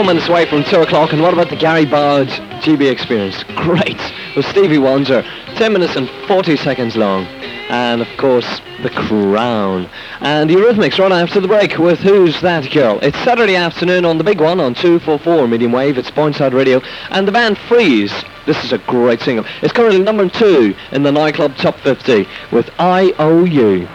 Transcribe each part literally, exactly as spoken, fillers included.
minutes away from two o'clock, and what about the Gary Bard G B experience? Great! With Stevie Wonder, ten minutes and forty seconds long. And of course, The Crown. And the Eurythmics right after the break with Who's That Girl? It's Saturday afternoon on the big one on two forty-four medium wave. It's Boyneside Radio. And the band Freeze. This is a great single. It's currently number two in the nightclub top fifty with I O U.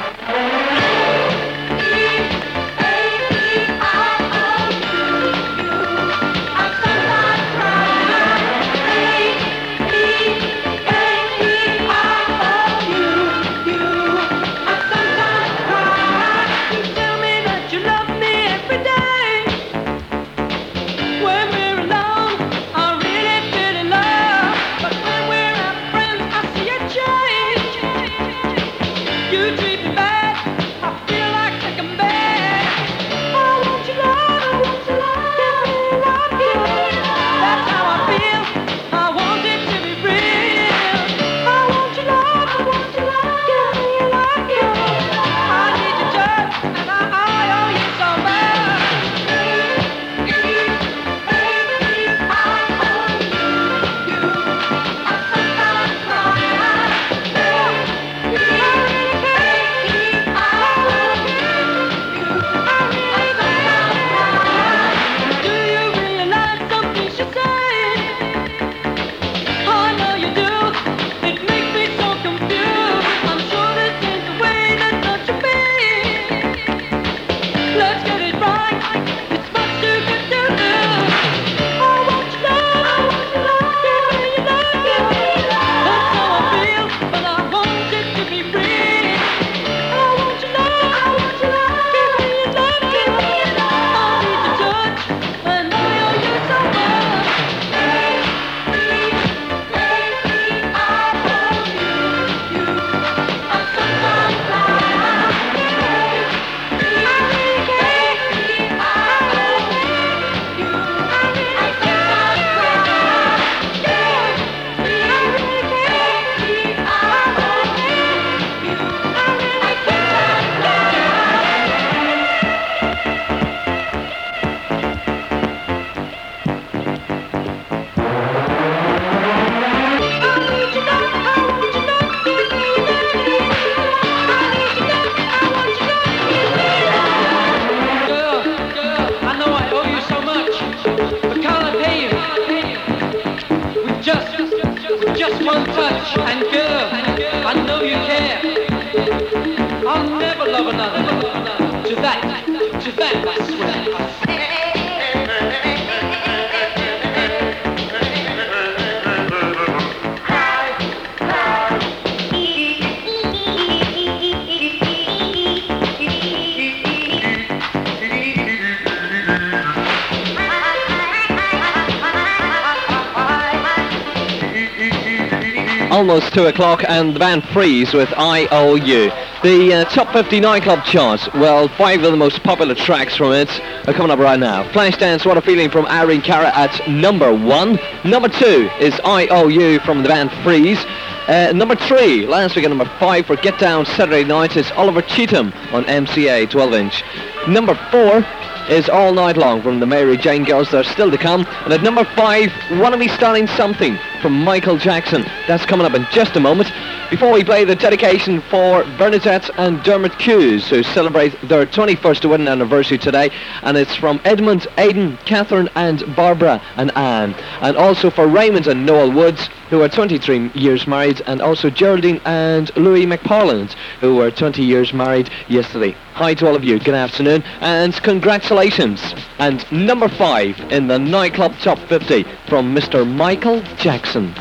Almost two o'clock, and the band Freeze with I O U. The uh, top fifty nightclub charts, well, five of the most popular tracks from it are coming up right now. Flashdance, What a Feeling from Irene Cara at number one. Number two is I O U from the band Freeze. Uh, number three, last week at number five for Get Down Saturday Night is Oliver Cheatham on M C A twelve inch. Number four is All Night Long from the Mary Jane Girls. They're still to come. And at number five, Wanna Be Starting Something from Michael Jackson. That's coming up in just a moment. Before we play the dedication for Bernadette and Dermot Hughes, who celebrate their twenty-first wedding anniversary today, and it's from Edmund, Aidan, Catherine and Barbara and Anne, and also for Raymond and Noel Woods, who are twenty-three years married, and also Geraldine and Louis McParland, who were twenty years married yesterday. Hi to all of you, good afternoon, and congratulations. And number five in the nightclub top fifty from Mister Michael Jackson.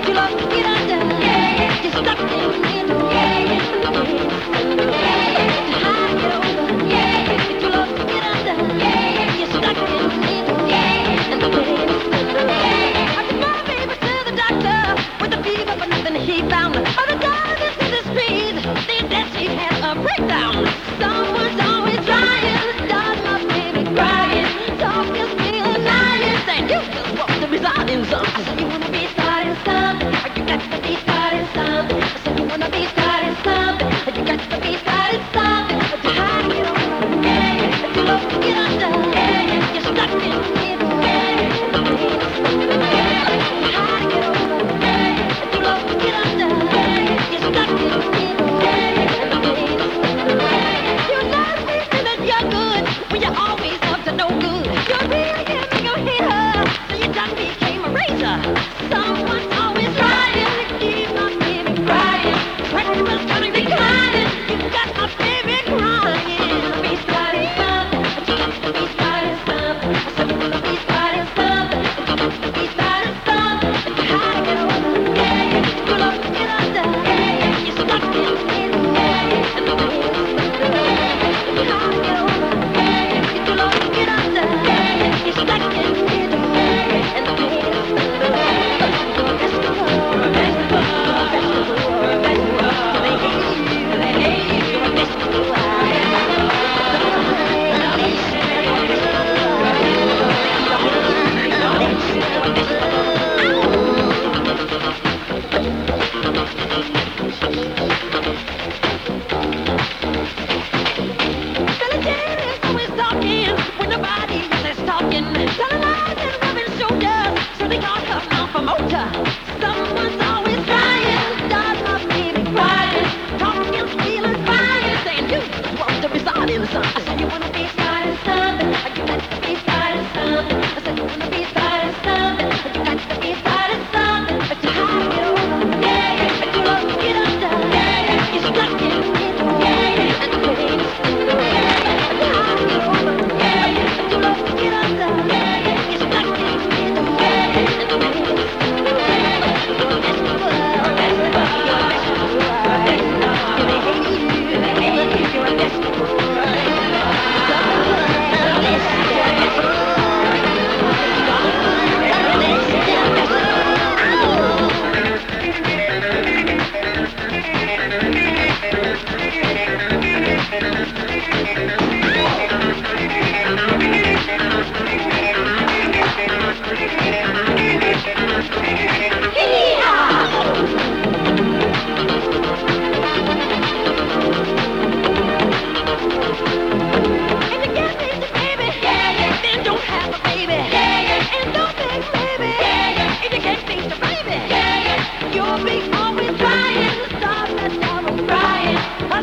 Yeah.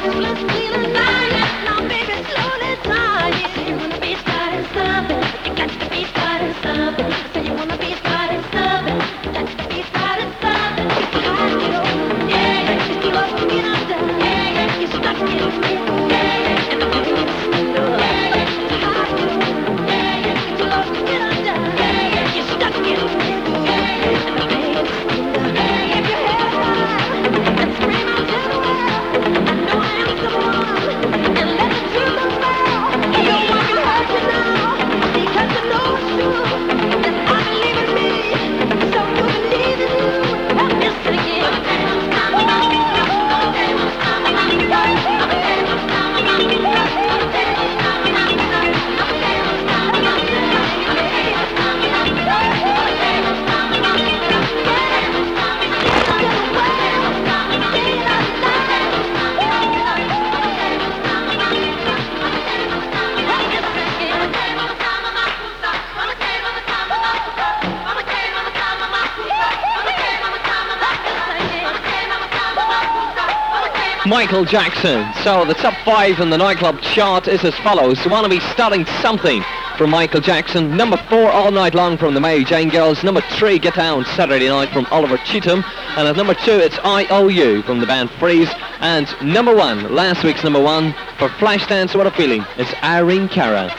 Michael Jackson. So the top five in the nightclub chart is as follows. Wanna Be Starting Something from Michael Jackson. Number four, All Night Long from the Mary Jane Girls. Number three, Get Down Saturday Night from Oliver Cheatham. And at number two, it's I O U from the band Freeze. And number one, last week's number one for Flashdance, What a Feeling, it's Irene Cara.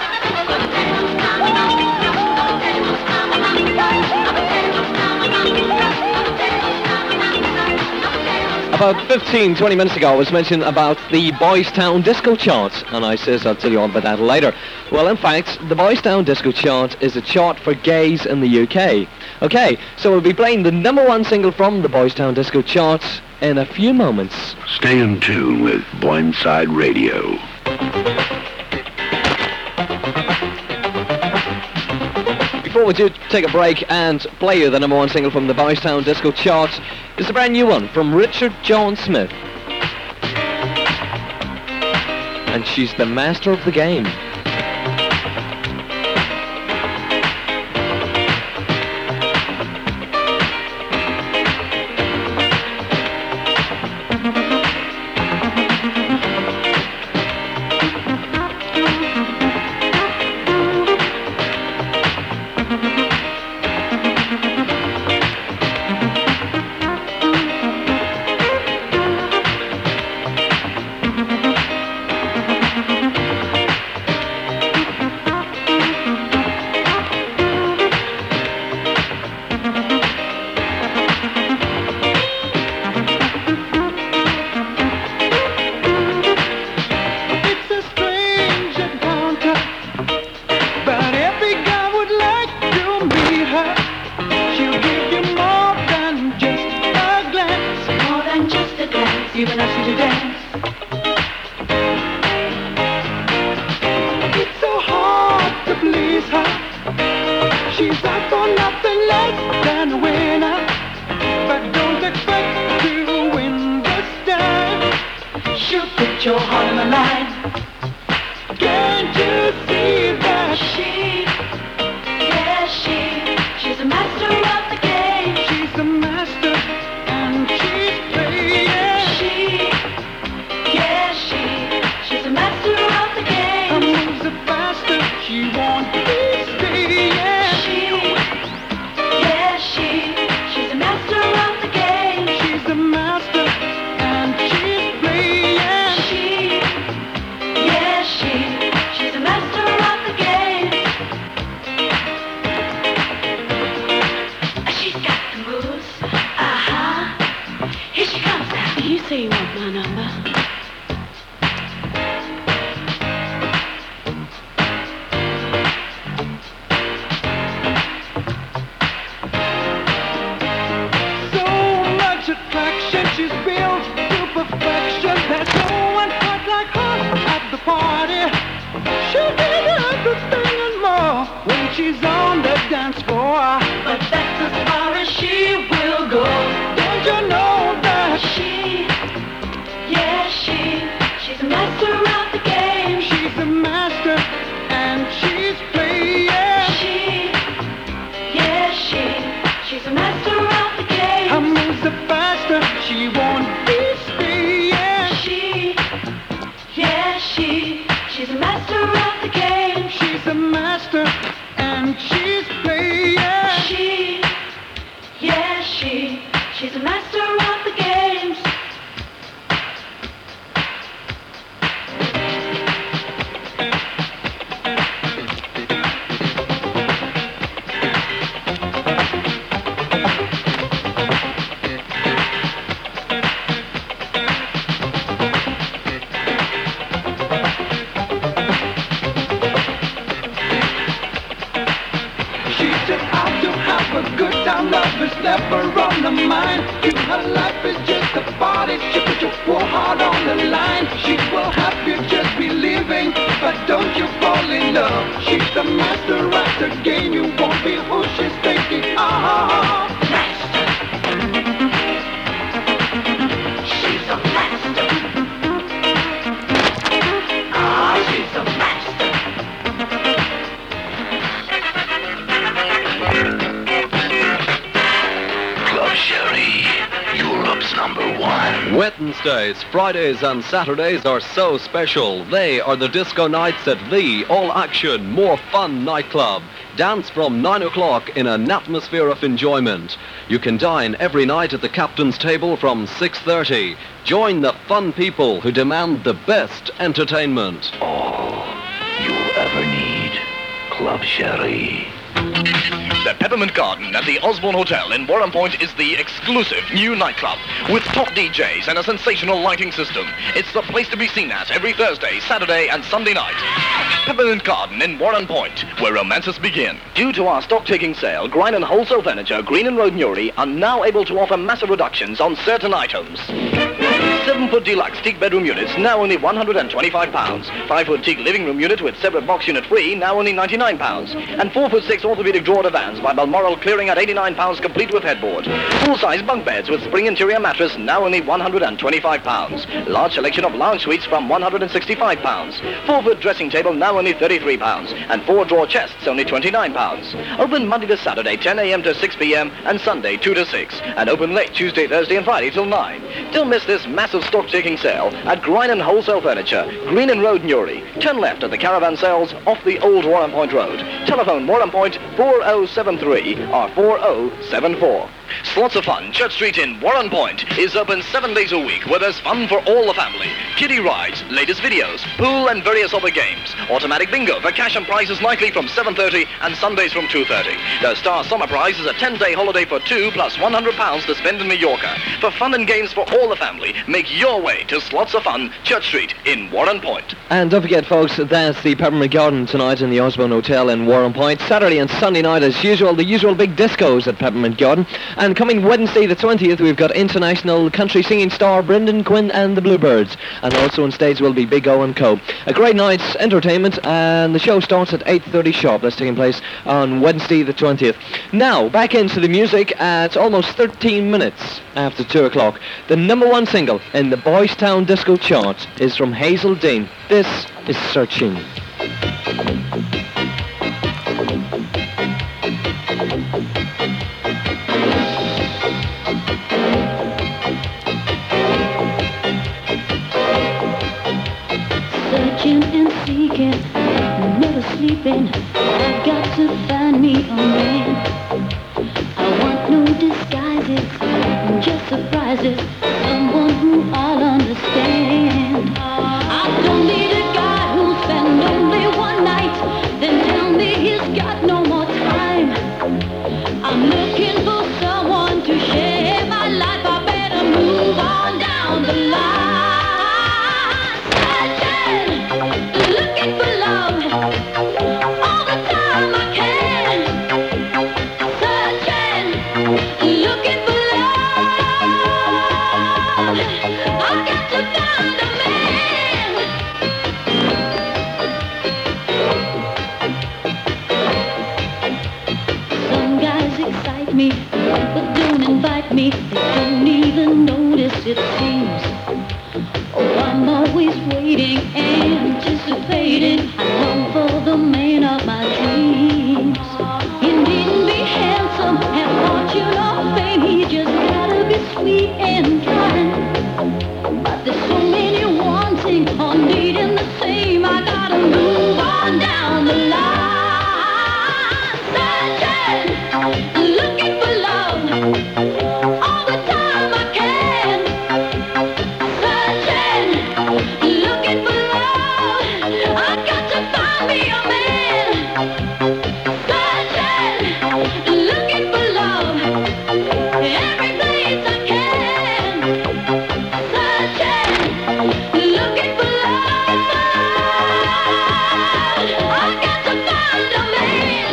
About fifteen, twenty minutes ago I was mentioning about the Boys Town Disco Chart, and I says I'll tell you all about that later. Well, in fact, the Boys Town Disco Chart is a chart for gays in the U K. Okay, so we'll be playing the number one single from the Boys Town Disco Chart in a few moments. Stay in tune with Blindside Radio. Before we do take a break and play you the number one single from the Boys Town Disco Chart, is a brand new one from Richard John Smith. And she's the master of the game. She, yeah, she She's a master of the game. She's a master and she's playing. She, yeah, she, she's a master of the games. Love is never on the mind. You, her life is just a party. She put your full heart on the line. She will help you just be living, but don't you fall in love. She's the master of the game. You won't be who she's thinking. Ah, master. She's a master. Ah, she's a master. Number one. Wednesdays, Fridays and Saturdays are so special. They are the disco nights at the all-action, more fun nightclub. Dance from nine o'clock in an atmosphere of enjoyment. You can dine every night at the captain's table from six thirty. Join the fun people who demand the best entertainment. All you'll ever need. Club Sherry. The Peppermint Garden at the Osborne Hotel in Warren Point is the exclusive new nightclub with top D Js and a sensational lighting system. It's the place to be seen at every Thursday, Saturday and Sunday night. Peppermint Garden in Warren Point, where romances begin. Due to our stock-taking sale, Grine and Wholesale Furniture, Green and Road Newry are now able to offer massive reductions on certain items. seven-foot deluxe teak bedroom units, now only one hundred twenty-five pounds. five-foot teak living room unit with separate box unit free, now only ninety-nine pounds. And four-foot six orthopedic drawer divans by Balmoral clearing at eighty-nine pounds complete with headboard. Full-size bunk beds with spring interior mattress, now only one hundred twenty-five pounds. Large selection of lounge suites from one hundred sixty-five pounds. four-foot dressing table, now only thirty-three pounds. And four-drawer chests, only twenty-nine pounds. Open Monday to Saturday, ten a.m. to six p.m. and Sunday, two to six. And open late Tuesday, Thursday and Friday till nine. Don't miss this massive stock-taking sale at Grine and Wholesale Furniture, Green and Road Newry. Turn left at the caravan sales off the old Warren Point Road. Telephone Warren Point four oh seven three or four oh seven four. Slots of Fun, Church Street in Warren Point is open seven days a week where there's fun for all the family. Kiddie rides, latest videos, pool and various other games. Automatic bingo for cash and prizes nightly from seven thirty and Sundays from two thirty. The Star Summer Prize is a ten-day holiday for two plus one hundred pounds to spend in Mallorca. For fun and games for all the family, make your way to Slots of Fun, Church Street in Warren Point. And don't forget, folks, that's the Peppermint Garden tonight in the Osborne Hotel in Warren Point. Saturday and Sunday night, as usual, the usual big discos at Peppermint Garden. And coming Wednesday the twentieth, we've got international country singing star Brendan Quinn and the Bluebirds. And also on stage will be Big O and Co. A great night's entertainment, and the show starts at eight thirty sharp. That's taking place on Wednesday the twentieth. Now, back into the music at almost thirteen minutes after two o'clock. The number one single in the Boys Town Disco chart is from Hazel Dean. This is Searching. Searching and seeking, never sleeping. I've got to find me a man. I want no disguises, just surprises. Someone who I'll understand. I don't need a guy who'll spend only one night, then tell me he's got no more time. I'm looking for someone to share my life. I better move on down the line. Looking for love all the time I can. Searching, looking for love. I got to find a man. Some guys excite me, but don't invite me. They don't even notice, it seems. Oh, I'm always waiting, anticipating. I long for the man of my dreams. He needn't be handsome, have fortune or fame. He just gotta be sweet and kind. But there's so many wanting or needing the same. I gotta looking for love. I got to find me a man. Searching, looking for love. Every place I can. Searching, looking for love. I got to find a man.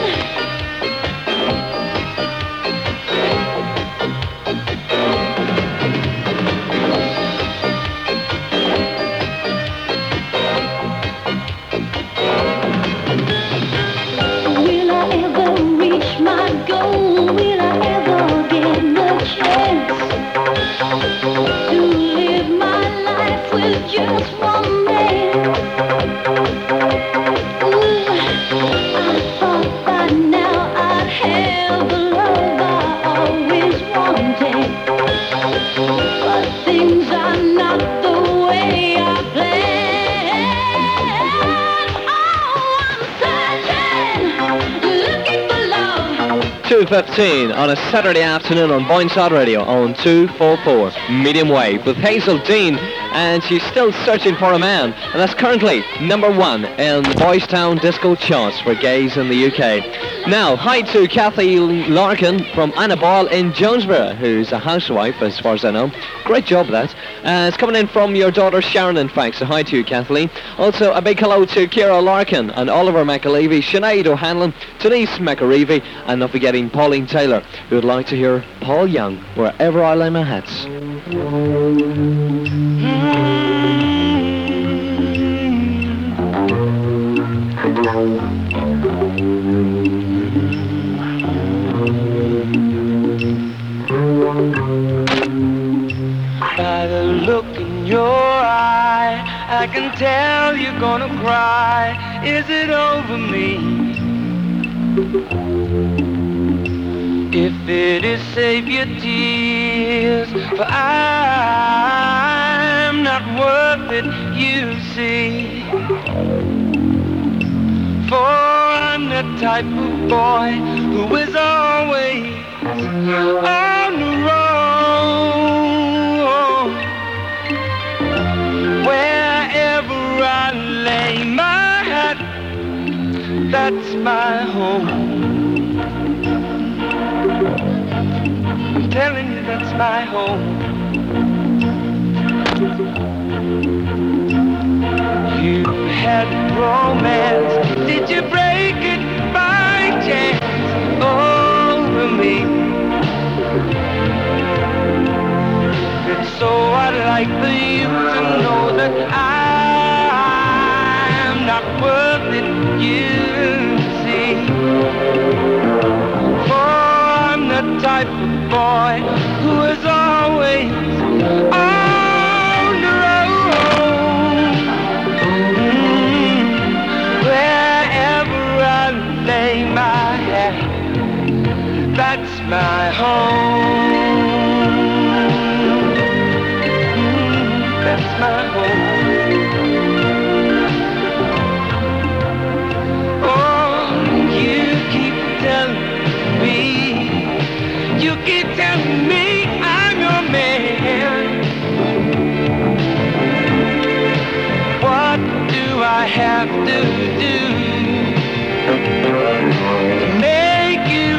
Will I ever reach my goal? Will I ever get the chance to live my life with just one man? Ooh, I thought by now I'd have the love I always wanted, but things are not the way I planned. Oh, I'm searching, looking for love. two fifteen on a Saturday afternoon on Boyneside Radio on two forty-four medium wave with Hazel Dean, and she's still searching for a man, and that's currently number one in the Boys Town disco charts for gays in the U K. Now, hi to Kathy Larkin from Anna Ball in Jonesborough, who's a housewife as far as I know. Great job that. Uh, it's coming in from your daughter Sharon, in fact, so hi to you, Kathleen. Also, a big hello to Ciara Larkin and Oliver McAlevey, Sinead O'Hanlon, Denise McAreevy, and not forgetting Pauline Taylor, who would like to hear Paul Young, Wherever I Lay My Hats. By the look in your eye, I can tell you're gonna cry. Is it over me? If it is, save your tears, for I'm not worth it, you see. For I'm the type of boy who is always on the road. Wherever I lay my hat, that's my home. I'm telling you, that's my home. You had romance, did you break it by chance over me? And so I'd like for you to know that I'm not worth it, you see. For I'm the type of boy who is always on the road. Mm, wherever I lay my head, that's my home. Mm, that's my home. Oh, you keep telling me, you keep telling me I'm your man. What do I have to do to make you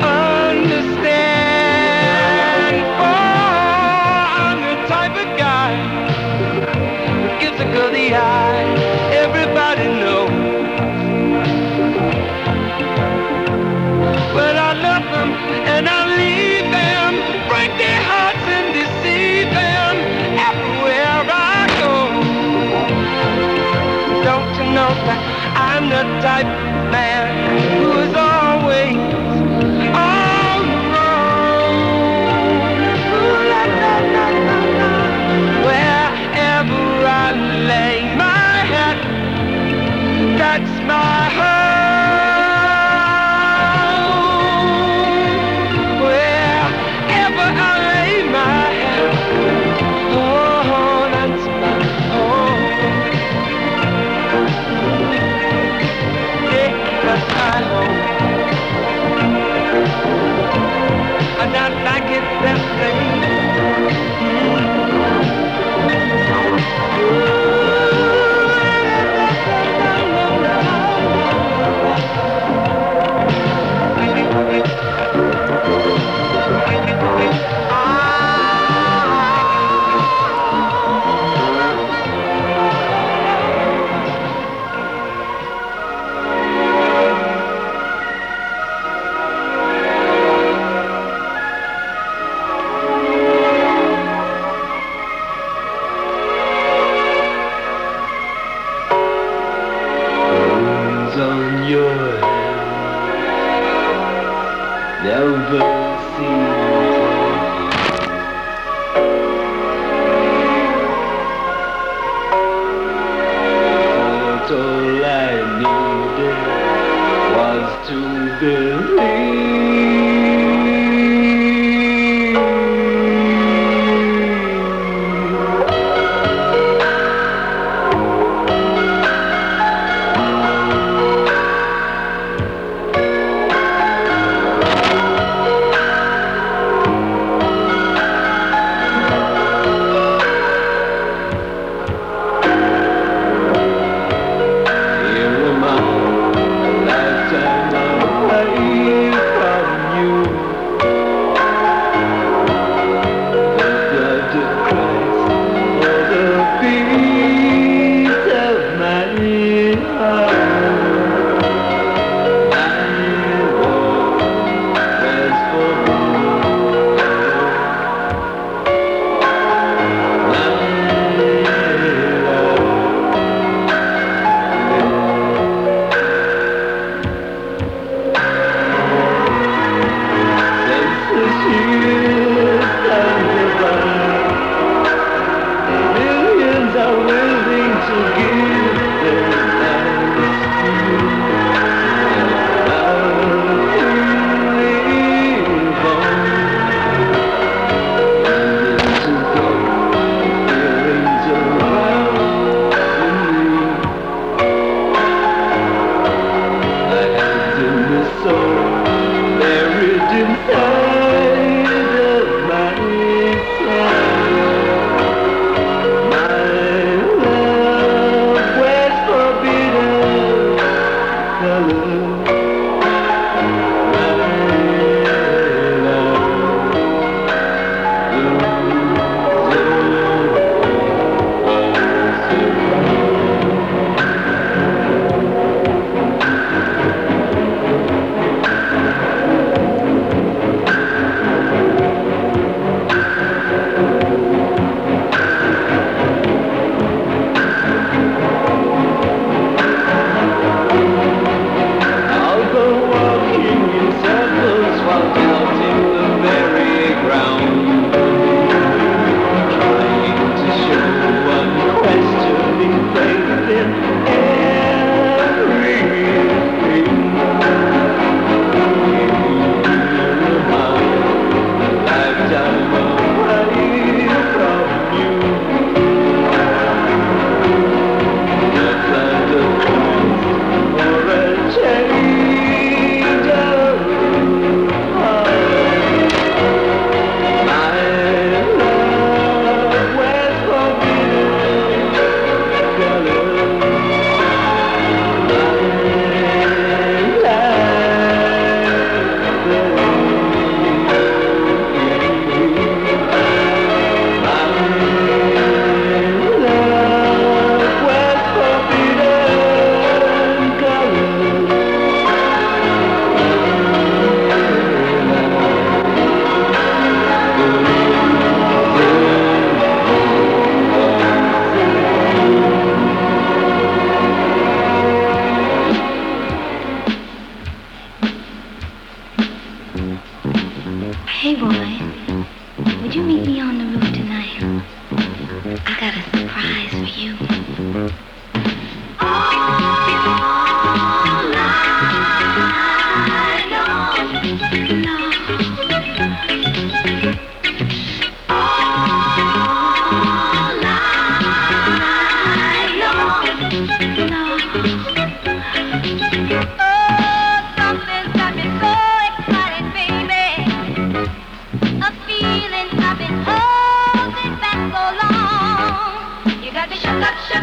understand? Oh, I'm the type of guy who gives a girl the eye. Everybody knows. But I love them and I leave them, break their hearts and deceive them everywhere I go. Don't you know that I'm the type of man who is always on the road? Ooh, la, la, la, la, la. Wherever I lay my hat, that's my home. Wherever I lay my hat, oh, that's my home. Yeah, that's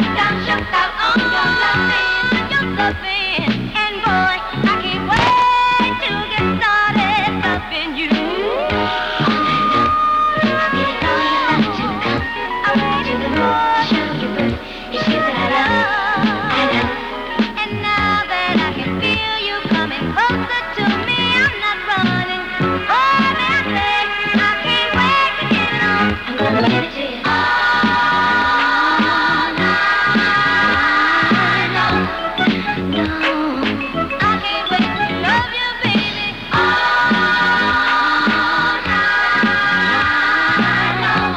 shook out, shook out on your loving, your loving. And boy, I can't wait to get started loving you. All night long, I'll get it all you love to come. I want you to know, show you birth. It's you that I love, I love. And now that I can feel you coming closer to me, I'm not running. Oh, baby, I can't wait to get it on. I'm gonna give it to you. All night long. No, I can't wait to love you, baby. All night long.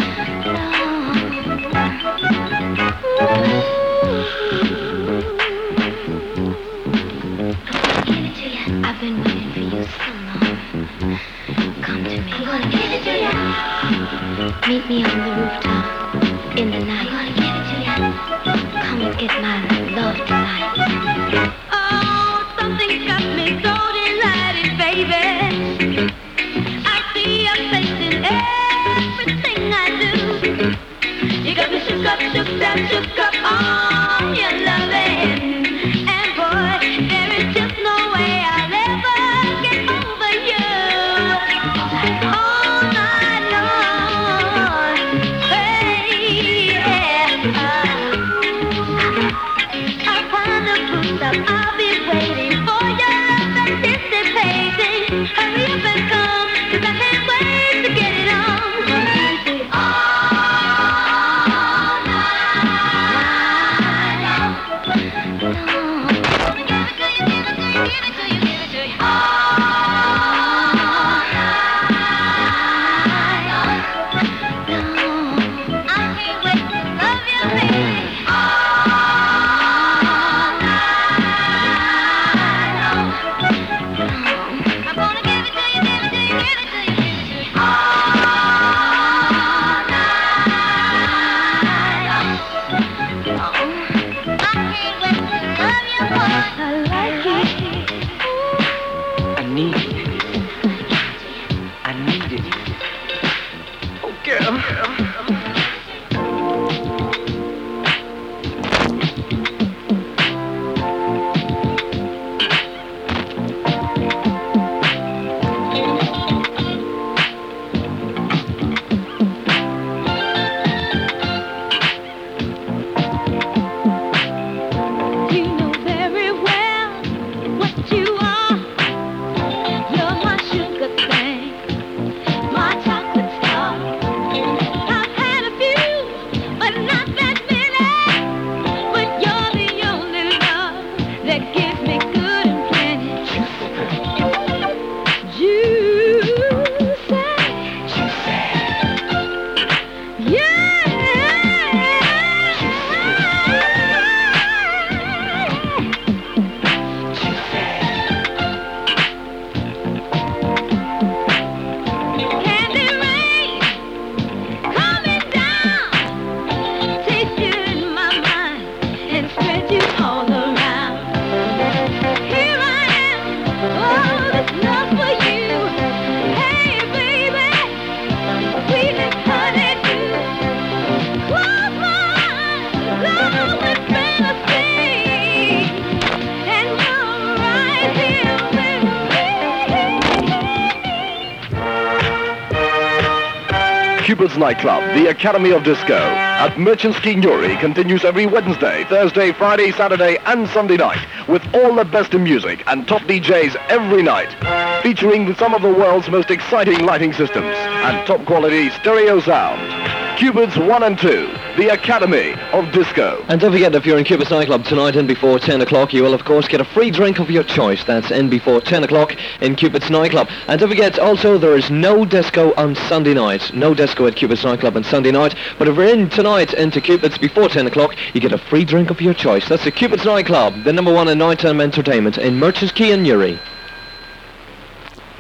I've been waiting for you so long. Come to me. I'm gonna give it to you. Meet me on the rooftop in the night. I'm gonna give it to you. Come and get my love tonight. Oh, something's got me so delighted, baby. I see your face in everything I do. You got me shook up, shook up, shook up on your loving. And boy, there is just no way I'll ever get over you. All night long. Hey, yeah. I wanna boost up, I'll be waiting for your love anticipating. Hurry up and come, 'cause I can't wait to get it on. All night long. Gonna give it to you, give it to you, give it to you, give it to you. All night long. I can't wait to love you, baby. All night long. I'm gonna give it to you, give it to you, give it to you, give it to you. All night long. I can't wait to love you, boy. I like it. I need it. I need it. Oh, girl. You know very well what you are. You're my sugar thing, my chocolate star. I've had a few, but not that many. But you're the only love that gives me good and plenty. Juicy. Candy rain coming down, taste you in my mind and spread you all around. Here I am, oh, this love for you. Hey, baby, sweetest honeydew. Close my eyes, love with fantasy, and you're right here with me. Cupid's Nightclub, the Academy of Disco, at Merchanski Newry continues every Wednesday, Thursday, Friday, Saturday and Sunday night with all the best in music and top D Js every night, featuring some of the world's most exciting lighting systems and top quality stereo sound. Cupid's one and two, the Academy of Disco. And don't forget, if you're in Cupid's Nightclub tonight in before ten o'clock, you will of course get a free drink of your choice. That's in before ten o'clock in Cupid's Nightclub. And don't forget also, there is no disco on Sunday night. No disco at Cupid's Nightclub on Sunday night. But if you're in tonight into Cupid's before ten o'clock, you get a free drink of your choice. That's the Cupid's Nightclub, the number one in nighttime entertainment in Merchants Quay and Newry.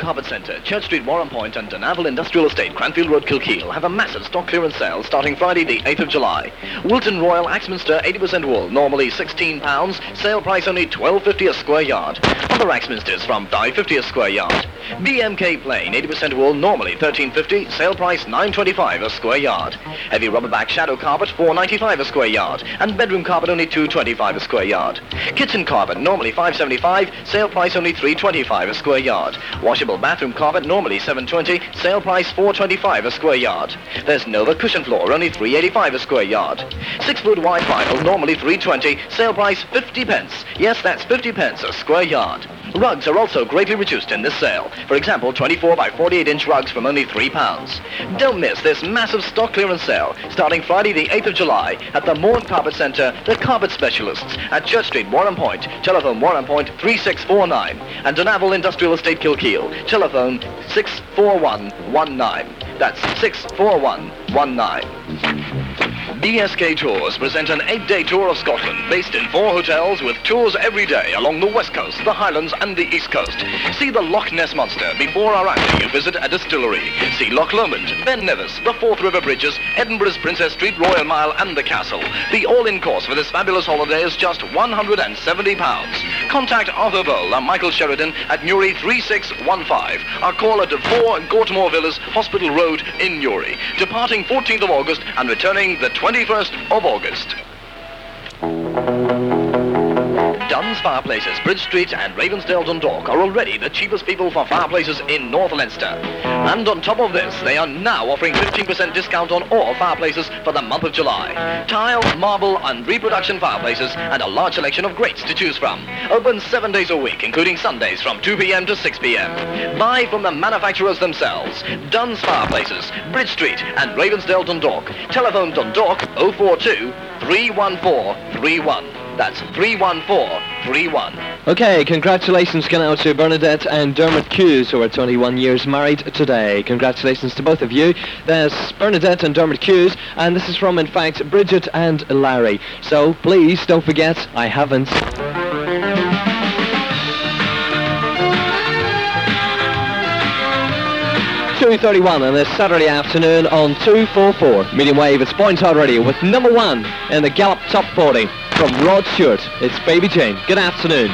Carpet Centre, Church Street, Warrenpoint and Dunaville Industrial Estate, Cranfield Road, Kilkeel have a massive stock clearance sale starting Friday the eighth of July. Wilton Royal Axminster eighty percent wool, normally sixteen pounds, sale price only twelve fifty a square yard. Other Axminsters from five fifty a square yard. B M K Plain eighty percent wool, normally thirteen fifty, sale price nine twenty-five a square yard. Heavy rubberback shadow carpet four ninety-five a square yard, and bedroom carpet only two twenty-five a square yard. Kitchen carpet normally five seventy-five, sale price only three twenty-five a square yard. Washable bathroom carpet normally seven twenty, sale price four twenty-five a square yard. There's Nova cushion floor only three eighty-five a square yard. Six foot wide vinyl normally three twenty, sale price fifty pence. Yes, that's fifty pence a square yard. Rugs are also greatly reduced in this sale. For example, twenty-four by forty-eight inch rugs from only three pounds. Don't miss this massive stock clearance sale starting Friday the eighth of July at the Morn Carpet Centre, the Carpet Specialists at Church Street, Warrenpoint. Telephone Warrenpoint three six four nine and Dunaville Industrial Estate, Kilkeel. Telephone six four one one nine. That's six four one one nine. B S K Tours present an eight-day tour of Scotland based in four hotels with tours every day along the west coast, the Highlands and the east coast. See the Loch Ness Monster before or after you visit a distillery. See Loch Lomond, Ben Nevis, the Forth River Bridges, Edinburgh's Princess Street, Royal Mile and the Castle. The all-in course for this fabulous holiday is just one hundred seventy pounds. Contact Arthur Bowl and Michael Sheridan at Newry three six one five or call at four Gortmore Villas, Hospital Road in Newry. Departing fourteenth of August and returning the twenty-first of August. Dunn's Fireplaces, Bridge Street and Ravensdale Dundalk are already the cheapest people for fireplaces in North Leinster. And on top of this, they are now offering fifteen percent discount on all fireplaces for the month of July. Tile, marble and reproduction fireplaces and a large selection of grates to choose from. Open seven days a week, including Sundays from two p.m. to six p.m. Buy from the manufacturers themselves. Dunn's Fireplaces, Bridge Street and Ravensdale Dundalk. Telephone Dundalk oh four two, three one four three one. That's three one four three one. Okay, congratulations going out to Bernadette and Dermot Hughes, who are twenty-one years married today. Congratulations to both of you. There's Bernadette and Dermot Hughes, and this is from, in fact, Bridget and Larry. So please don't forget, I haven't. two thirty-one on this Saturday afternoon on two forty-four medium wave. It's Point Hot Radio with number one in the Gallup Top forty from Rod Stewart. It's Baby Jane. Good afternoon.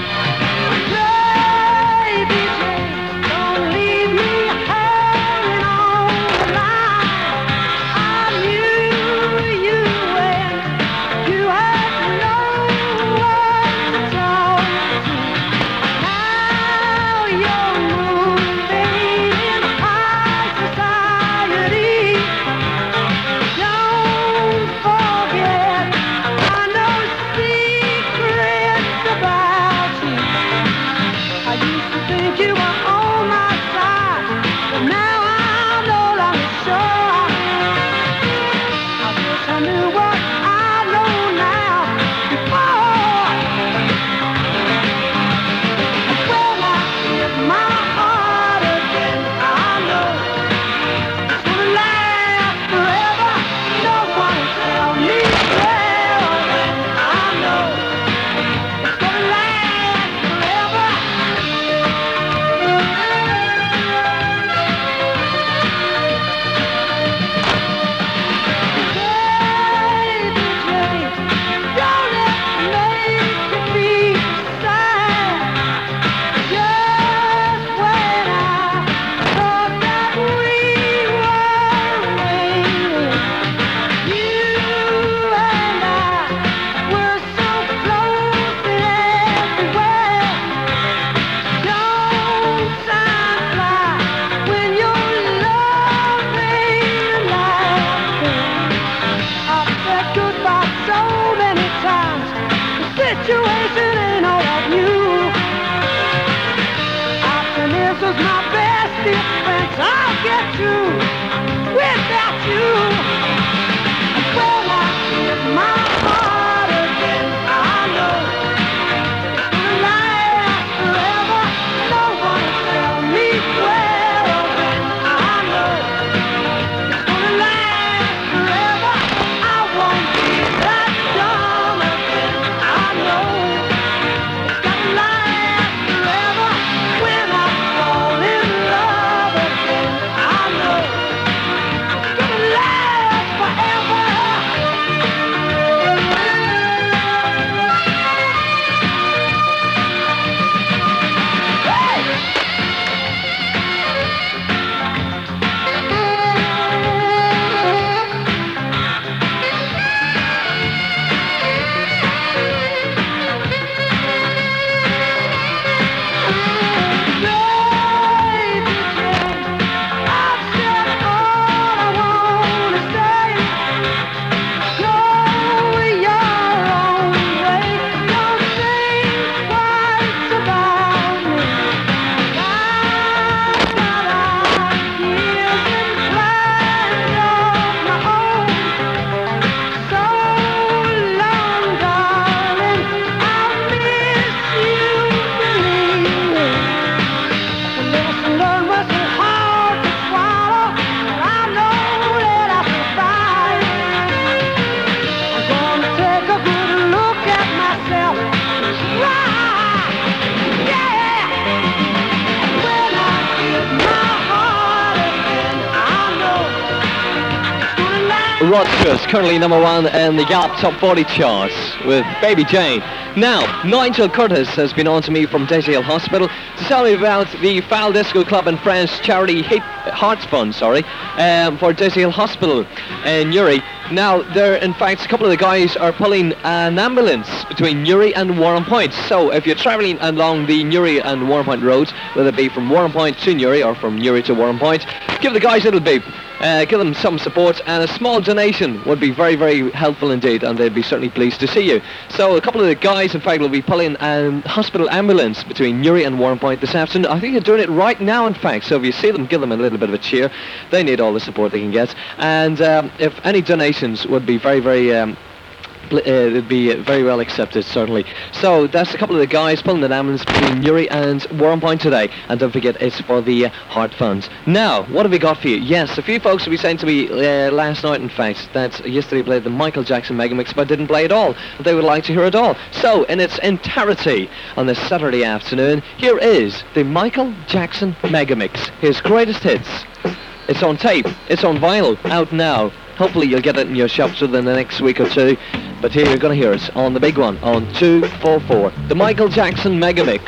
When I fall in love Rodgers, currently number one in the Gallup Top forty charts with Baby Jane. Now, Nigel Curtis has been on to me from Daisy Hill Hospital to tell me about the Foul Disco Club and Friends charity Heat, Hearts Fund, sorry, um, for Daisy Hill Hospital in Newry. Now, there, in fact, a couple of the guys are pulling an ambulance between Newry and Warrenpoint. So, if you're travelling along the Newry and Warrenpoint roads, whether it be from Warrenpoint to Newry or from Newry to Warrenpoint, give the guys a little beep. Uh, give them some support, and a small donation would be very, very helpful indeed, and they'd be certainly pleased to see you. So a couple of the guys, in fact, will be pulling a hospital ambulance between Newry and Warrenpoint this afternoon. I think they're doing it right now, in fact, so if you see them, give them a little bit of a cheer. They need all the support they can get, and um, if any donations would be very, very... Um, Uh, it'd be very well accepted, certainly. So that's a couple of the guys pulling an ambulance between Newry and Warrenpoint today. And don't forget, it's for the uh, Heart Funds. Now, what have we got for you? Yes, a few folks will be saying to me uh, last night, in fact, that yesterday played the Michael Jackson Megamix, but didn't play it all. They would like to hear it all. So, in its entirety, on this Saturday afternoon, here is the Michael Jackson Megamix, his greatest hits. It's on tape, it's on vinyl, out now. Hopefully you'll get it in your shops within the next week or two. But here you're going to hear it on the big one, on two forty-four. The Michael Jackson Megamix.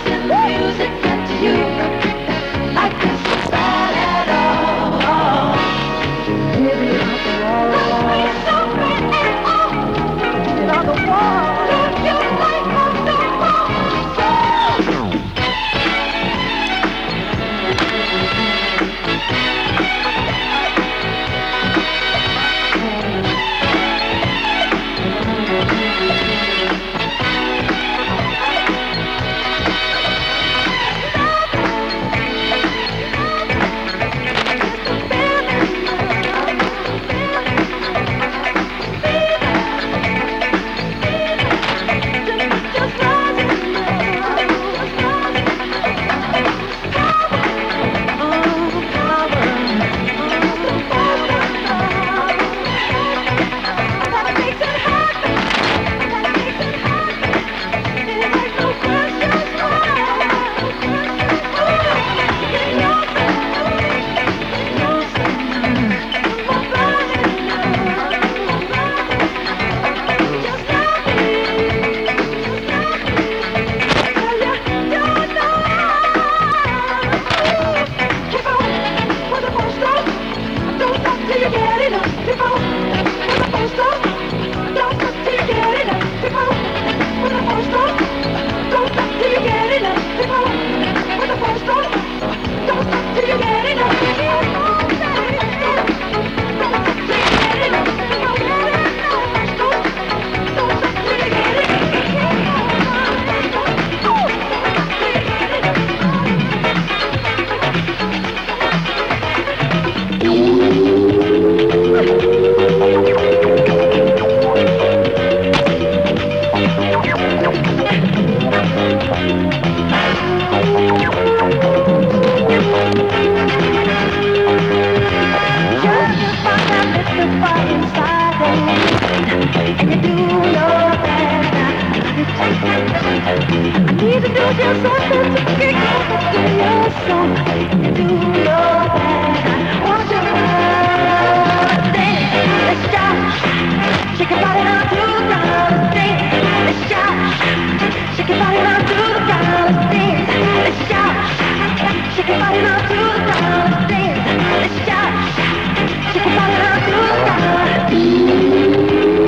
Music get to you like this is bad at all. I need to do just something to get closer to your soul. And do you know that I want you to dance? Let's start. Shake your body now to the ground. Dance. Let's start. Shake your body now to the ground. Dance. Let's start. Shake your body now to the ground. Dance. Let's start. Shake your body now to the ground.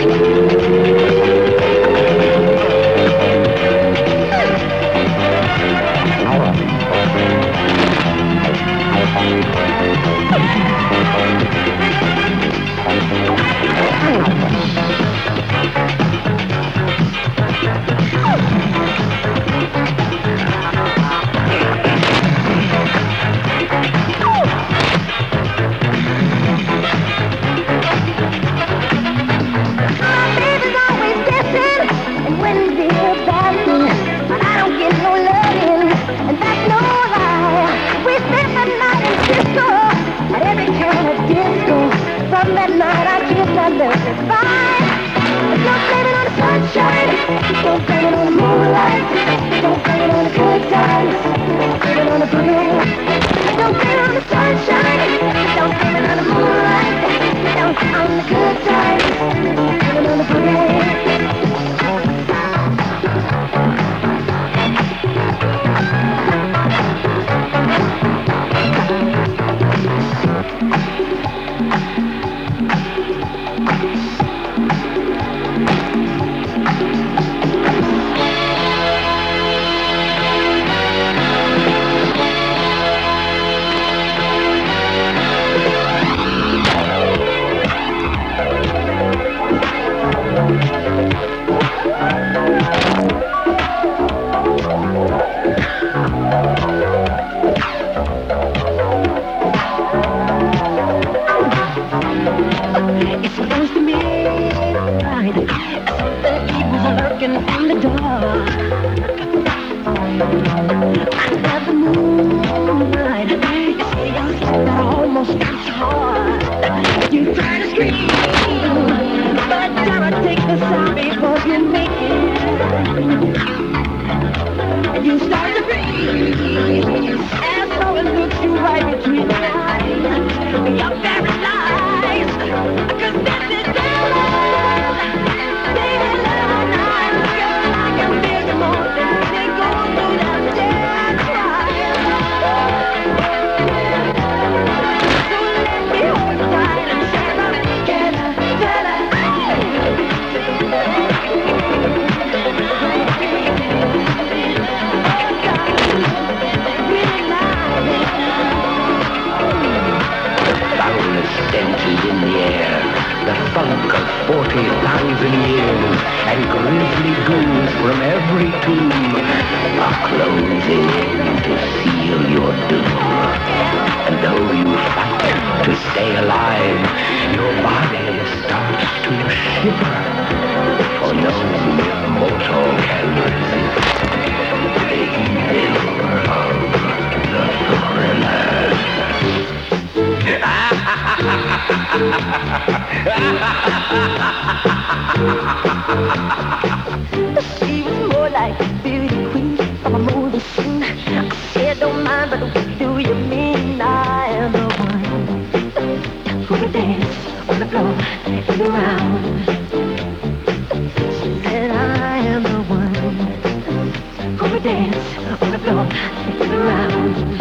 Don't blame it on the moonlight. Don't blame it on the good times. Don't blame it on the boogie. Don't blame it on the sunshine. Don't blame it on the moonlight. Don't blame it on the good times. Blame it on the boogie. It's supposed to be right. The evil's lurking in the dark. Under the moonlight, you see a sight that almost stops your heart. You try to scream, but terror takes the sound before you make it. And you start to breathe, and so it looks you right between the eyes. You're paralyzed, 'cause this is their love. Day and night, girl, I can feel the motion. They go through that dead cry. So let me hold you tight and share my together, together. Foulness stenches in the air, the funk of forty thousand years, and grisly ghouls from every tomb are closing in to seal your doom. And though you fight to stay alive, your body starts to shiver, for no mere mortal can resist the evil of the thriller. She was more like a beauty queen from a movie scene. I said, don't mind, but what do you mean? I am the one who would dance on the floor and around. She said, I am the one who would dance on the floor and around.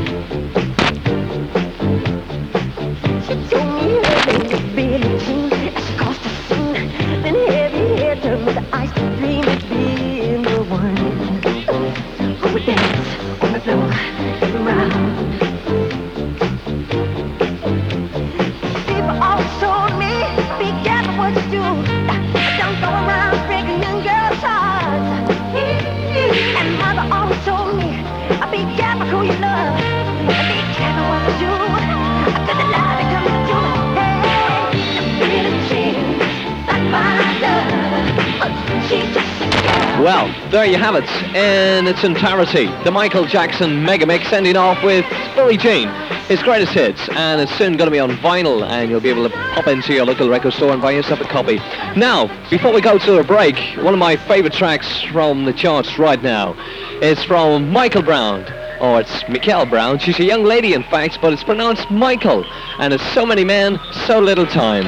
She told me her name was Billie Jean as she crossed the scene. Then heavy hair turned with the ice to dream of being the one who would dance on the floor and around. People always told me, be careful what you do. Don't go around breaking young girls' hearts. And mother always told me, be careful who you love. Be careful what you do. Cause the love it comes to me. Hey, Billie Jean, like my love. She's just a girl. Well, there you have it in its entirety. The Michael Jackson Mega Mix ending off with Billie Jean. his greatest hits, and it's soon going to be on vinyl, and you'll be able to pop into your local record store and buy yourself a copy. Now, before we go to a break, one of my favourite tracks from the charts right now is from Michael Brown. Or it's Michael Brown. She's a young lady, in fact, but it's pronounced Michael. And it's so many men, so little time.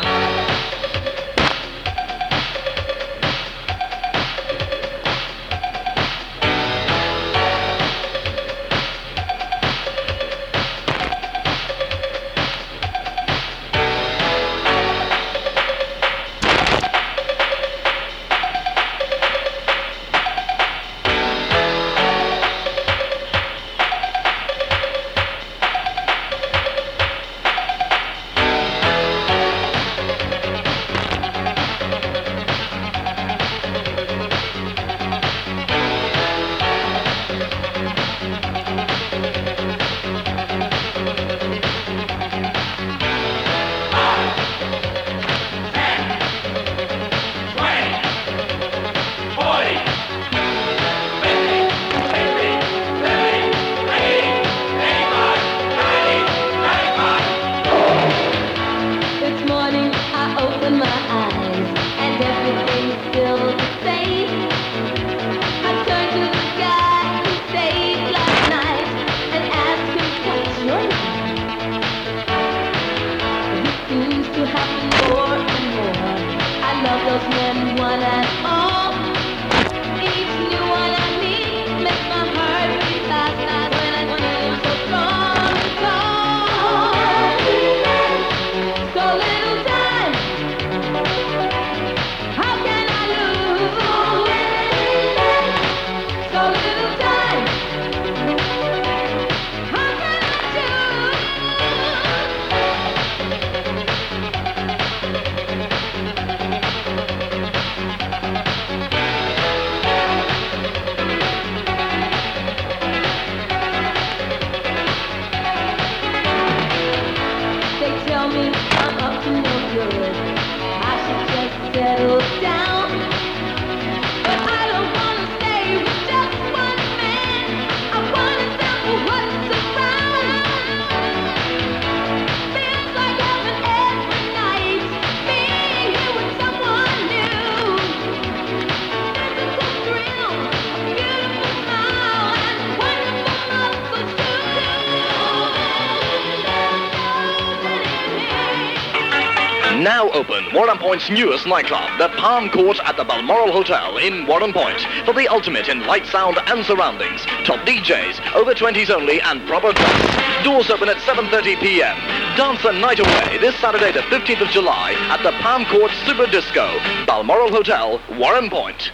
Now open, Warren Point's newest nightclub, the Palm Court at the Balmoral Hotel in Warren Point, for the ultimate in light, sound and surroundings. Top D Js, over twenties only and proper dance. Doors open at seven thirty p m. Dance the night away this Saturday the fifteenth of July at the Palm Court Super Disco, Balmoral Hotel, Warren Point.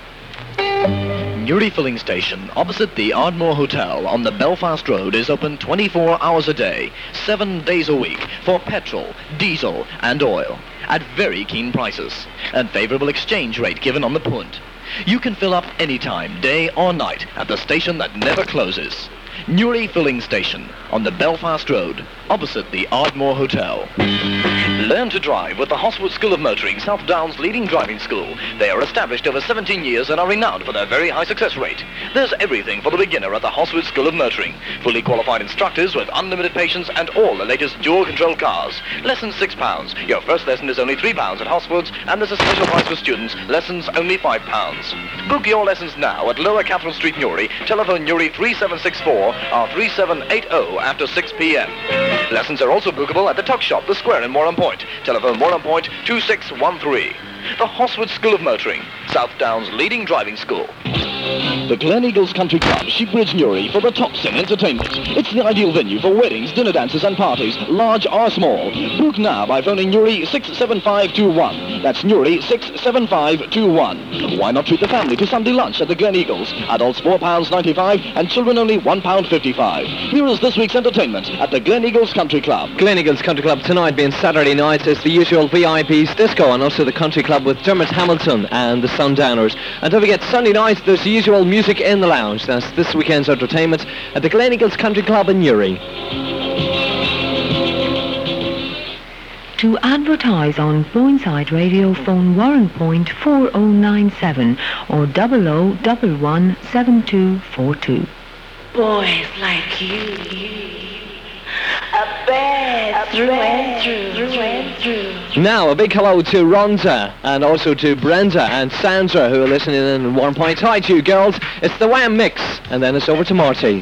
Newry Filling Station, opposite the Ardmore Hotel on the Belfast Road, is open twenty-four hours a day, seven days a week, for petrol, diesel and oil, at very keen prices, and favourable exchange rate given on the punt. You can fill up anytime, day or night, at the station that never closes. Newry Filling Station, on the Belfast Road, opposite the Ardmore Hotel. Learn to drive with the Hoswood School of Motoring, South Downs' leading driving school. They are established over seventeen years and are renowned for their very high success rate. There's everything for the beginner at the Hoswood School of Motoring. Fully qualified instructors with unlimited patience and all the latest dual-control cars. Lessons six pounds. Your first lesson is only three pounds at Hoswood's, and there's a special price for students. Lessons only five pounds. Book your lessons now at Lower Catherine Street, Newry. Telephone Newry three seven six four or three seven eight zero after six p m. Lessons are also bookable at the Tuck Shop, The Square in Warren Point. Telephone Warren Point two six one three. The Hoswood School of Motoring, South Downs' leading driving school. The Glen Eagles Country Club, Sheepbridge, Newry, for the tops in entertainment. It's the ideal venue for weddings, dinner dances and parties, large or small. Book now by phoning Newry six seven five two one. That's Newry six seven five two one. Why not treat the family to Sunday lunch at the Glen Eagles? Adults four pounds ninety-five and children only one pound fifty-five. Here is this week's entertainment at the Glen Eagles Country Club. Glen Eagles Country Club tonight being Saturday night is the usual V I Ps disco, and also the Country Club with Dermot Hamilton and the Sundowners. And don't forget, Sunday night there's the usual music in the lounge. That's this weekend's entertainment at the Glen Eagles Country Club in Newry. To advertise on Boyneside Radio, phone Warren Point four oh nine seven or double oh double one seven two four two. Boys like you, a bad through and through, through and through. Now, a big hello to Rhonda and also to Brenda and Sandra who are listening in in One Point. Hi to you girls. It's the Wham Mix, and then it's over to Marty.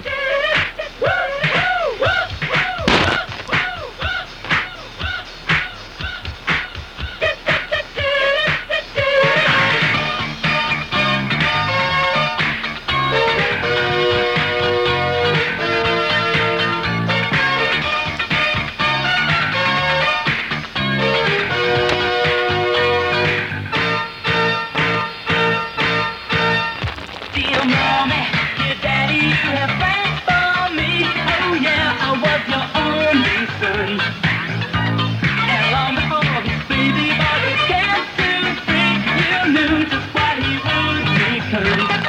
Dear mommy, dear daddy, you have plans for me. Oh yeah, I was your only son. And long before this baby boy began to speak, you knew just what he would become.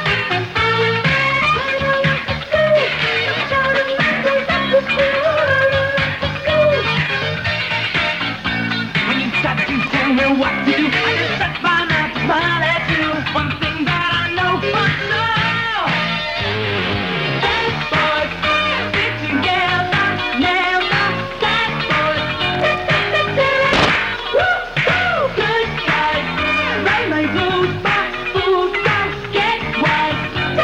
When you tried to tell me what to do, I just sat by my smile at you. One thing that I know for sure, bad boys stick together, never sad boys. Woo-hoo! Good guys, run my blues, but fools don't get wise.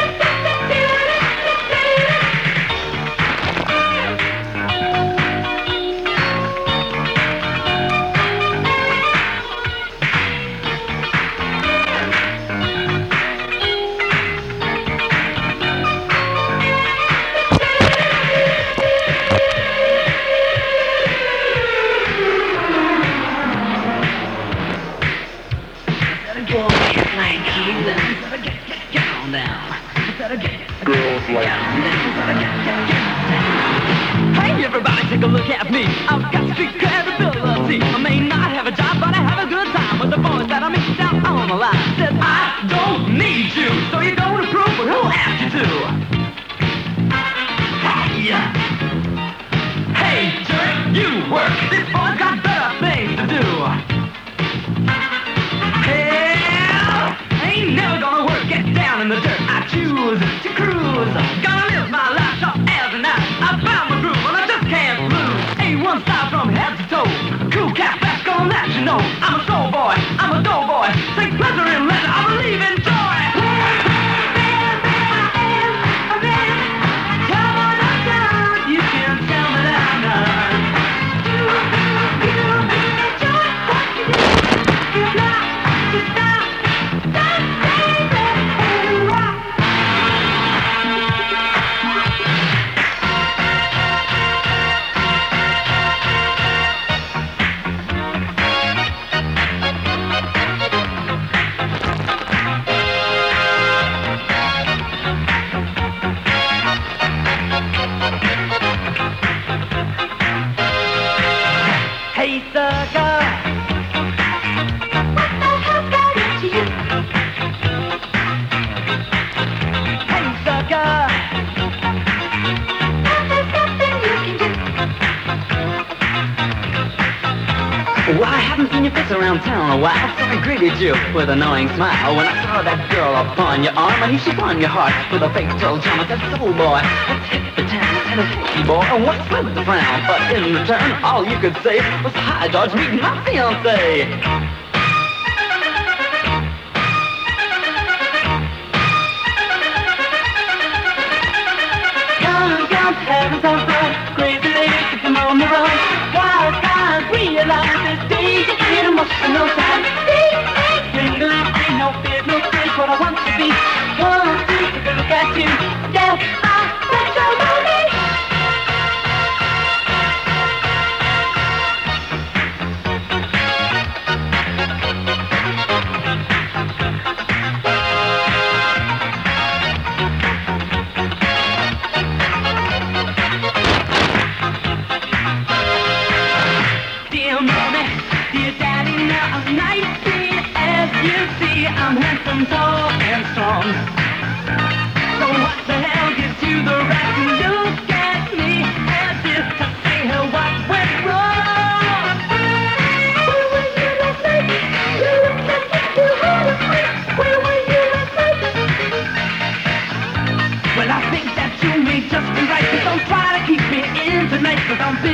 Boys like you, better get, get, get on down. Better get, get, girls like you, better get, get, get on down. Hey everybody, take a look at me. I've got street credibility. I may not have a job, but I have a good time with the boys that I meet down on the line. Said I don't need you, so you don't approve, but who'll ask you to? Hey, hey, jerk, you work. This boy's got better things to do. Hell, ain't never gonna work, get down in the dirt. I choose to cruise, gonna live my life sharp as a knife. I found my groove and I just can't lose. A one style from head to toe. Cool cat, that's gonna let you know. I'm a soul boy, I'm a doughboy. Take pleasure in leisure, I believe in joy. Come on up down, you can tell me that I'm not. You, you, you enjoy what you do. You're not to stop, stop, baby, and rock. Hey, sucker. What the hell got into you? Hey, sucker. There's nothing you can do. Well, I haven't seen your face around town in a while, so I greeted you with an annoying smile. When I saw that girl upon your arm, I knew she won your heart with a fatal charm. I said, soul boy, let's hit the town. Hey boy, and what's with the frown? But in return, all you could say was, hi, George, meet my fiancé. Come, come, heaven's on fire. Crazy ladies, keep them on the run. Wild guys realize this danger ain't emotional time. Single, ain't no fear, no fear, what I want to be. One, two, take a look at you. Yeah, I bet you're lonely.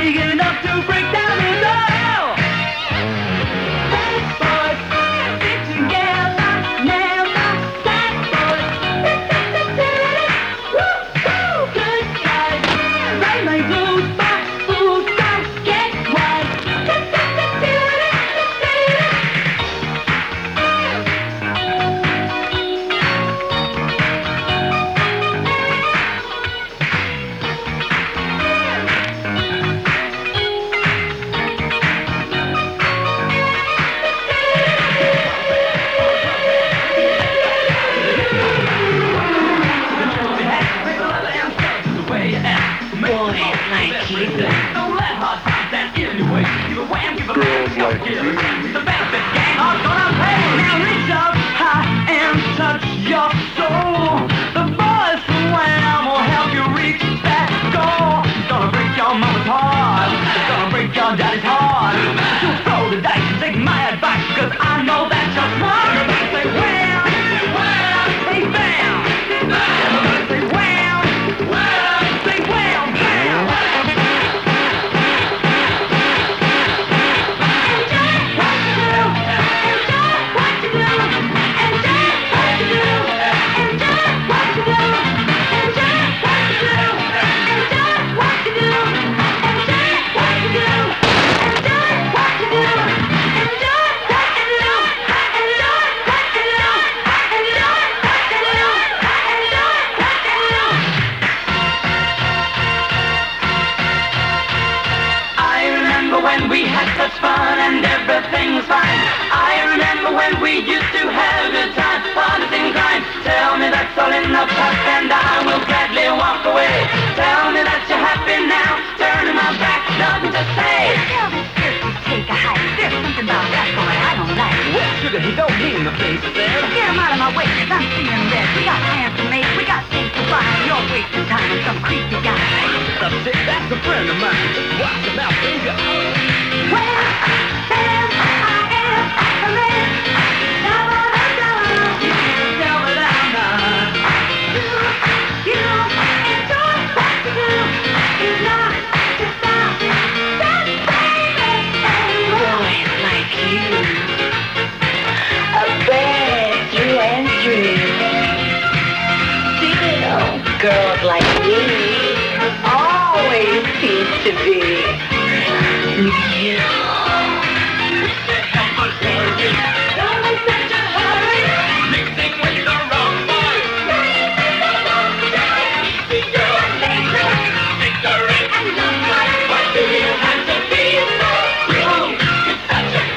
big enough to break down the door. Bad boys stick together, never sad boys. Woo, woo, good guys. They make blues, but fools don't get wise. Girls like you. The benefit gang are gonna pay. Now reach up high and touch your soul. The boys from Wham will help you reach that goal. It's gonna break your mama's heart. It's gonna break your daddy's heart. So throw the dice and take my advice, cause I know that you're smart. Everybody say wham, wham, say bam. Everybody say wham, wham, say wham, bam. When we had such fun and everything was fine. I remember when we used to have a good time, partisan crime. Tell me that's all in the past and I will gladly walk away. Tell me that you're happy now, turning my back, nothing to say. Tell this circus take a hike. There's something about that boy I don't like. Well, sugar, he don't mean the face there. Get him out of my way, cause I'm seeing red. We got plans to make, we got things to buy. You're wasting time on some creepy guy. The sick, that's a friend of mine. Just watch him out, finger. Well, Sam, I am a man. Now I know. You tell me that I'm not. You, you enjoy what you do. It's not to stop. That baby, boys like you. A bad through and through. Still, girls like me always seem to be. You. Don't make such a hurry. Mixing with the wrong boys. Easy girl, victory. Why do you have to be so cruel? You're such a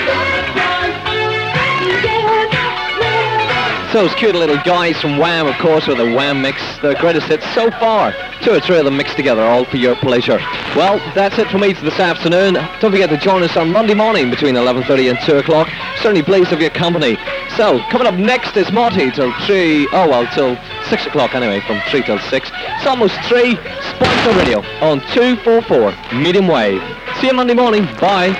fool. Those cute little guys from Wham, of course, with the Wham mix, the greatest hits so far. Two or three of them mixed together, all for your pleasure. Well, that's it for me this afternoon. Don't forget to join us on Monday morning between eleven thirty and two o'clock. Certainly pleased to have your company. So, coming up next is Monty till three, oh well, till six o'clock anyway, from three till six. It's almost three, Sponsor Radio on two forty-four Medium Wave. See you Monday morning. Bye.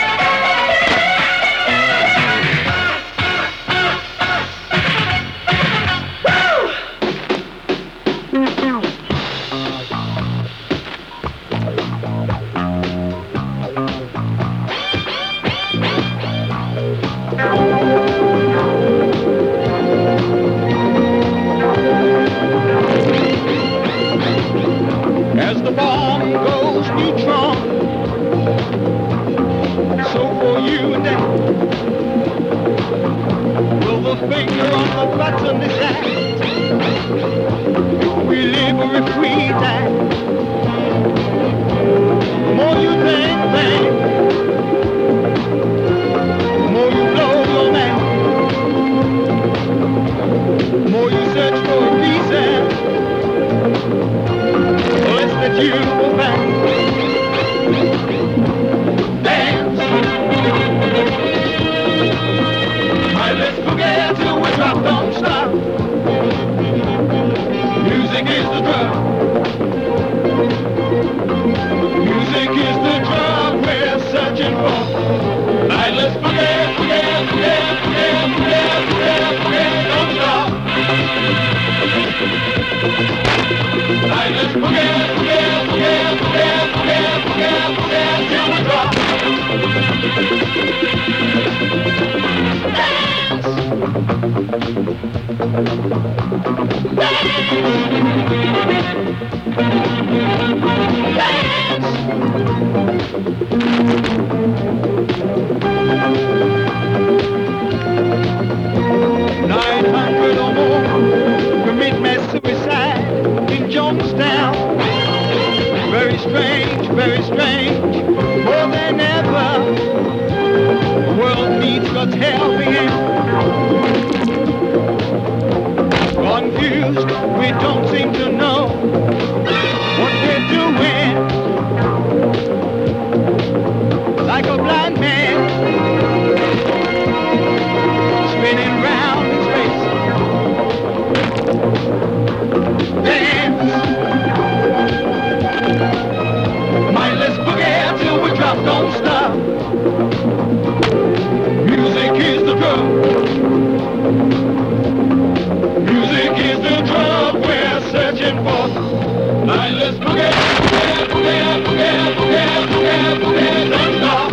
As the bomb goes neutron, so for you and I, will the finger on the button decide if we live or if we die? The more you think, think, the more you blow your mind, the more you search for a reason. That you will find. Dance. My let's forget till we drop, don't stop. Music is the drug. Music is the drug we're searching for. My let's forget, forget, forget, forget, forget, forget, forget, don't stop. My let's forget, forget, forget, forget, forget, forget. nine hundred or more commit mass suicide in Jonestown. Very strange, very strange, more than ever. The world needs God's helping. Confused, we don't seem to know what we're doing. Like a blind man spinning round in space. Dance, mindless boogie till we drop, don't stop. Music is the drug. Music is the drug we're searching for. Mindless boogie, boogie, boogie, boogie, boogie, boogie, boogie, don't stop.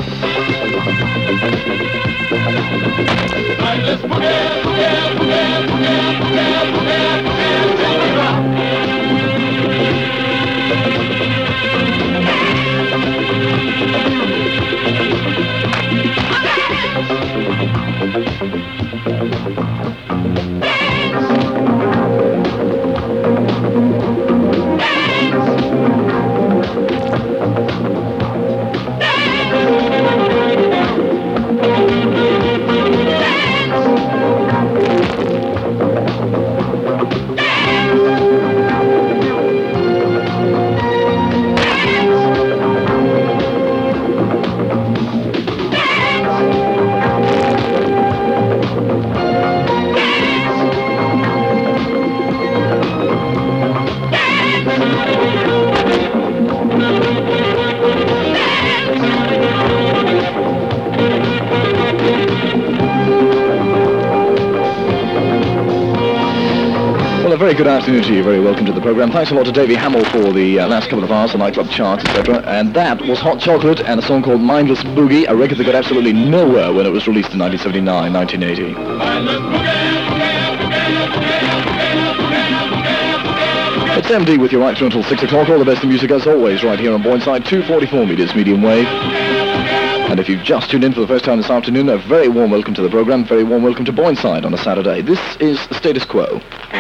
Mindless boogie, boogie, boogie, boogie, boogie, boogie, boogie, till we drop. A very good afternoon to you. Very welcome to the program. Thanks a lot to Davey Hamill for the uh, last couple of hours, the nightclub charts, et cetera. And that was Hot Chocolate and a song called Mindless Boogie, a record that got absolutely nowhere when it was released in nineteen seventy-nine, nineteen eighty. It's M D with you right through until six o'clock. All the best in music as always right here on Boyneside, two forty-four meters medium wave. And if you've just tuned in for the first time this afternoon, a very warm welcome to the program, very warm welcome to Boyneside on a Saturday. This is Status Quo.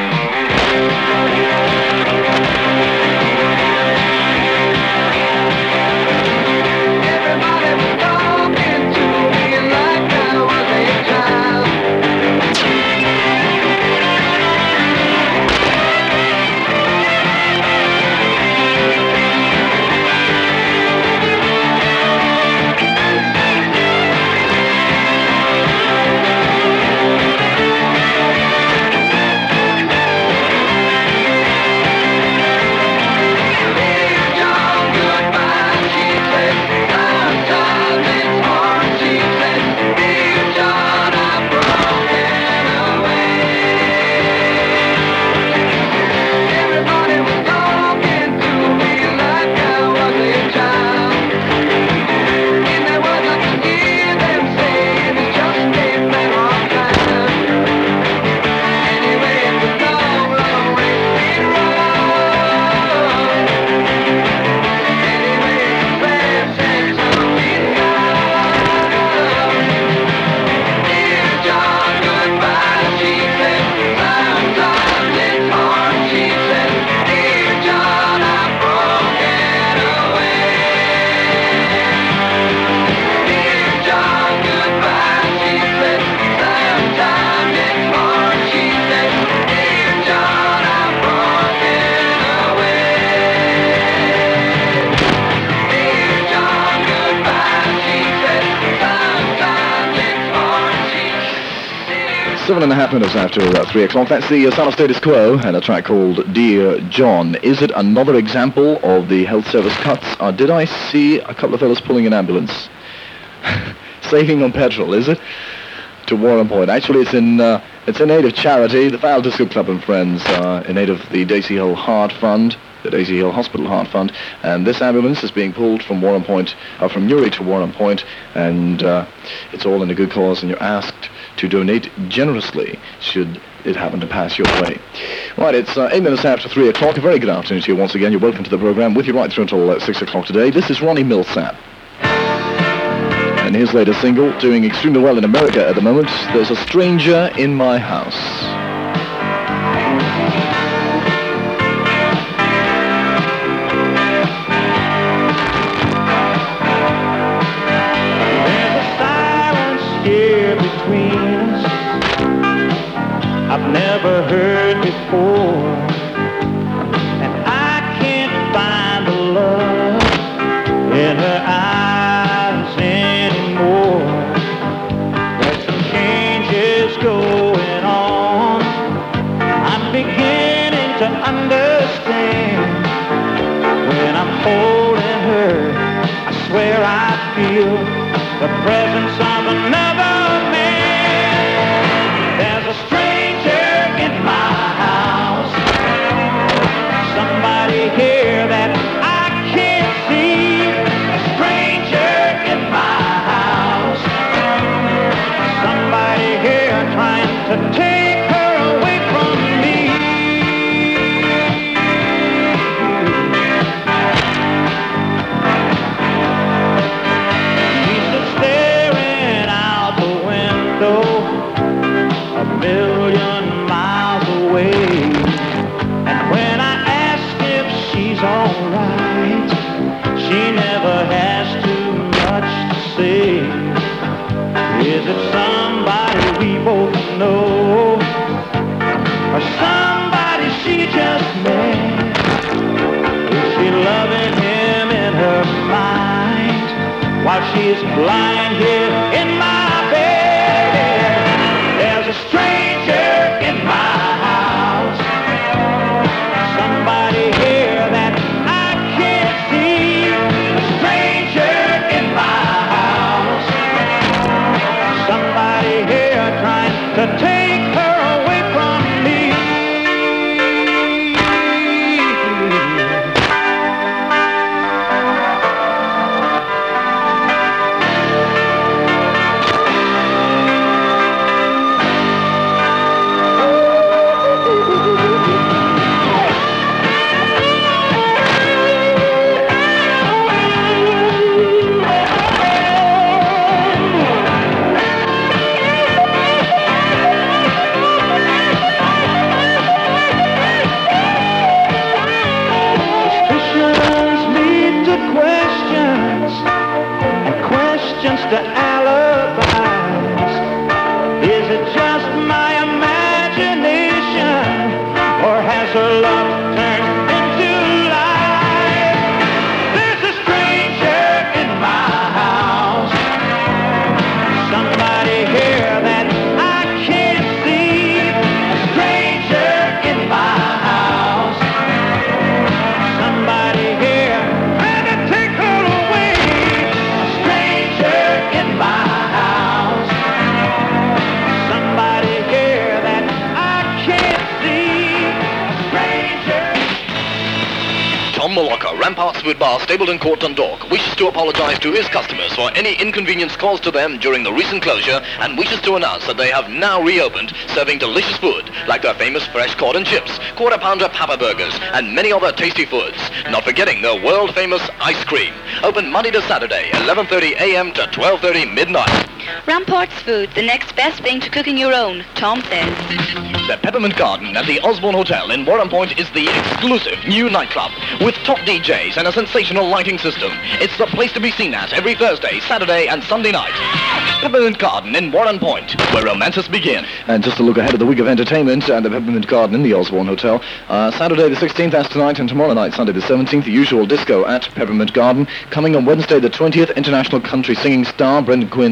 Seven and a half minutes after uh, three o'clock. That's the uh, Son of Status Quo and a track called Dear John. Is it another example of the health service cuts? Or did I see a couple of fellas pulling an ambulance? Saving on petrol, is it? To Warren Point. Actually, it's in uh, It's in aid of charity. The Fowl Disco Club and Friends are in aid of the Daisy Hill Heart Fund, the Daisy Hill Hospital Heart Fund, and this ambulance is being pulled from Warren Point, uh, from Newry to Warren Point, and uh, it's all in a good cause, and you're asked to donate generously should it happen to pass your way. Right, it's uh, eight minutes after three o'clock. A very good afternoon to you once again. You're welcome to the programme with you right through until uh, six o'clock today. This is Ronnie Millsap. And his latest single, doing extremely well in America at the moment, There's a Stranger in My House. I've never heard before, and I can't find the love in her eyes anymore. There's some changes going on. I'm beginning to understand. When I'm holding her, I swear I feel the presence of another man. There's a stranger in my house, somebody here that I can't see, a stranger in my house, somebody here trying to take her away from me. She's just staring out the window, a million miles away. And when I ask if she's alright, she never has too much to say. Is it somebody we both know, or somebody she just met? Is she loving him in her mind while she's lying here in my bed? There's a stranger in my house, somebody here that I can't see, a stranger in my house, somebody here trying to take her away from me. To alibis. Is it just my imagination, or has her love turned into lies? There's a stranger in my house, somebody here that I can't see, a stranger in my house, somebody here trying to take her away, a stranger in my house, somebody here that I can't see, a stranger. Tom Malacca, Ramparts Food Bar, Stapleton Court, Dundalk, wishes to apologise to his customers for any inconvenience caused to them during the recent closure, and wishes to announce that they have now reopened, serving delicious food like their famous fresh cod and chips, quarter pounder papa burgers, and many other tasty foods. Not forgetting their world famous ice cream. Open Monday to Saturday, eleven thirty a m to twelve thirty midnight. Ramparts Food, the next best thing to cooking your own, Tom says. The Peppermint Garden at the Osborne Hotel in Warren Point is the exclusive new nightclub with top D Js and a sensational lighting system. It's the place to be seen at every Thursday, Saturday and Sunday night. Peppermint Garden in Warren Point, where romances begin. And just to look ahead of the week of entertainment and the Peppermint Garden in the Osborne Hotel, uh, Saturday the sixteenth, that's tonight, and tomorrow night, Sunday the seventeenth, the usual disco at Peppermint Garden. Coming on Wednesday the twentieth, international country singing star Brendan Quinn and the Blue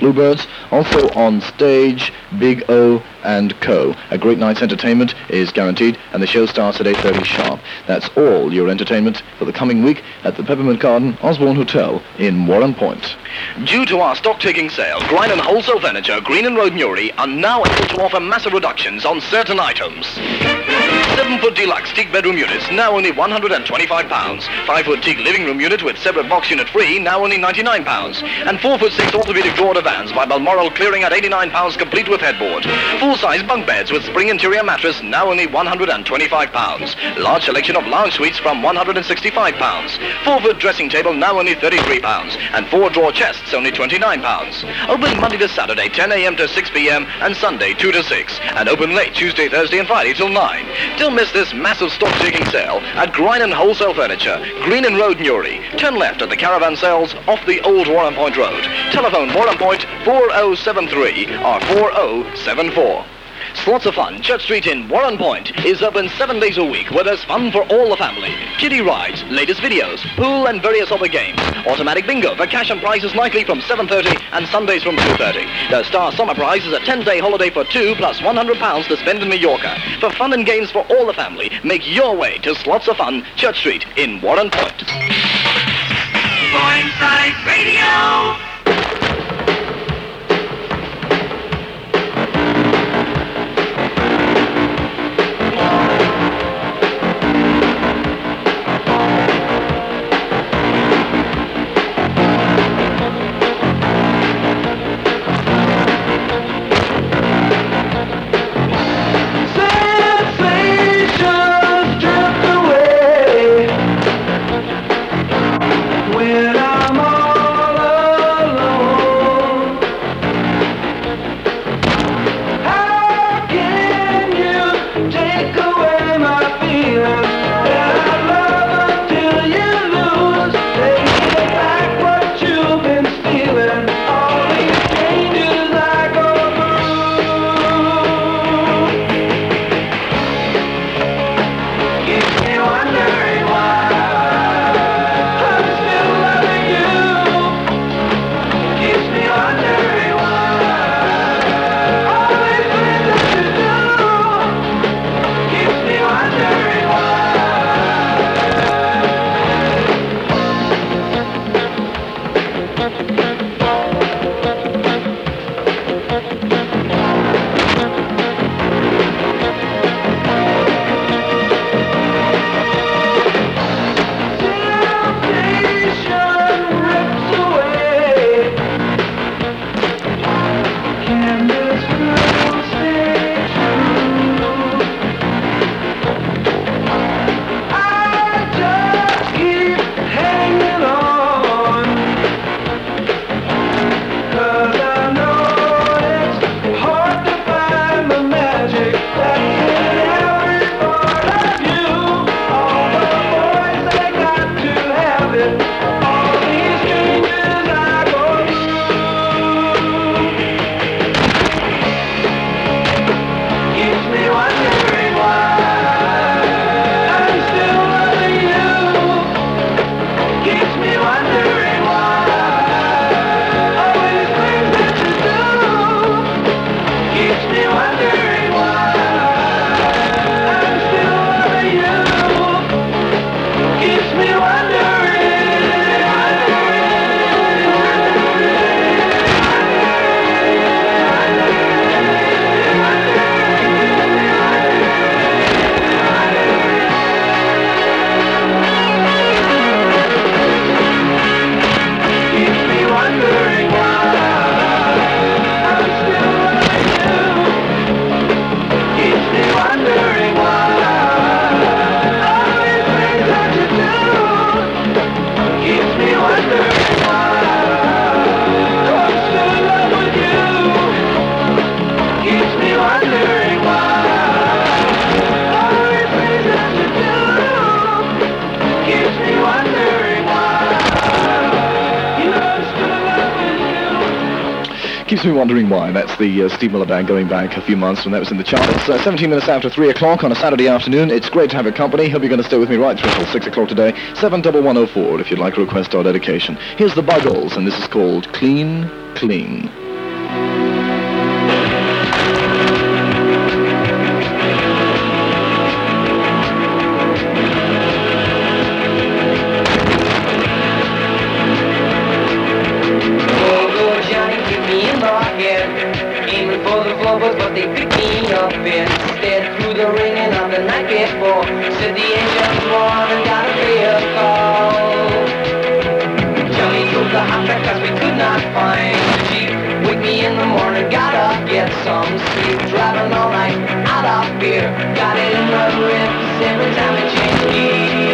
Bluebirds. Also on stage, Big O and Co. A great night's entertainment is guaranteed, and the show starts at eight thirty sharp. That's all your entertainment for the coming week at the Peppermint Garden Osborne Hotel in Warren Point. Due to our stock-taking sale, Grine and Wholesale Furniture, Green and Road, Newry, are now able to offer massive reductions on certain items. seven-foot deluxe teak bedroom units, now only one hundred twenty-five pounds. five-foot teak living room unit with separate box unit free, now only ninety-nine pounds. And four-foot six orthopedic drawer divans by Balmoral clearing at eighty-nine pounds complete with headboard. Full-size bunk beds with spring interior mattress, now only one hundred twenty-five pounds. Large selection of lounge suites from one hundred sixty-five pounds. four-foot dressing table, now only thirty-three pounds. And four-drawer chests, only twenty-nine pounds. Open Monday to Saturday, ten a.m. to six p.m. and Sunday, two to six. And open late Tuesday, Thursday and Friday till nine. Don't miss this massive stock-taking sale at Grine and Wholesale Furniture, Green and Road, Newry. Turn left at the caravan sales off the old Warren Point Road. Telephone Warren Point four oh seven three or four oh seven four. Slots of Fun, Church Street in Warren Point, is open seven days a week where there's fun for all the family. Kiddie rides, latest videos, pool and various other games. Automatic bingo for cash and prizes nightly from seven thirty and Sundays from two thirty. The Star Summer Prize is a ten-day holiday for two plus one hundred pounds to spend in Mallorca. For fun and games for all the family, make your way to Slots of Fun, Church Street in Warren Point. Boydside Radio. When I'm all Keeps me wondering why. That's the uh, Steve Miller Band going back a few months when that was in the chart. It's uh, seventeen minutes after three o'clock on a Saturday afternoon. It's great to have your company. Hope you're going to stay with me right through until six o'clock today. seven one one oh four if you'd like a request or dedication. Here's the Buggles, and this is called Clean, Clean. get some sleep. Driving all night out of fear. Got it in the ribs every time it changes gears.